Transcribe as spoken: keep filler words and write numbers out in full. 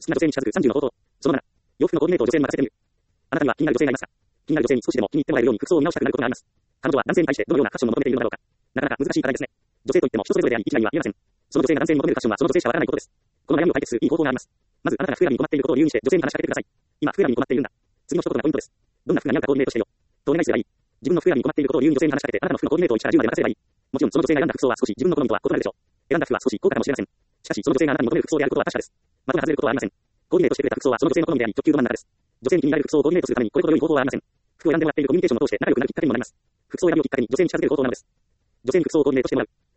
好きな女性に近づくさんじゅうの方法。そのなな、洋服のコーディネートを女性に任せてみる。あなたには気になる女性がいますか？気になる女性に少しでも気に入ってもらえるように服装を見直したくなることがあります。彼女は男性に対してどのようなファッションを求めているのだろうか。なかなか難しい課題ですね。女性といっても人それぞれであり、一概には言えません。その女性が男性に求めるファッションはその女性しかわからないことです。この悩みを解決するいい方法があります。まず、あなたが服選びに困っていることを理由にして女性に話しかけてください。今、服選びに困っているんだ。次の一言がポイントです。どんな服が似合うかコーディネートしてよ。とお願いすればいい。自分の服選びに困っていることを理由に女性に話しかけて、あなたの服のコーディネートをいちからじゅうまで任せればいい。もちろんその女性が選んだ服装は少し自分の好みとは異なるでしょう。選んだ服は少し高価かもしれません。しかし、その女性があなたに求める服装であることは確かです。的が外れることはありません。コーディネートしてくれた服装はその女性の好みであり、直球ど真ん中です。女性に気に入られる服装をコーディネートするためにこれほど良い方法はありません。服を選んでもらっているコミュニケーションを通して仲良くなるきっかけにもなります。服装を選びのきっかけに女性に近づける方法なのです。女性に服装をコーディネートしてもらう。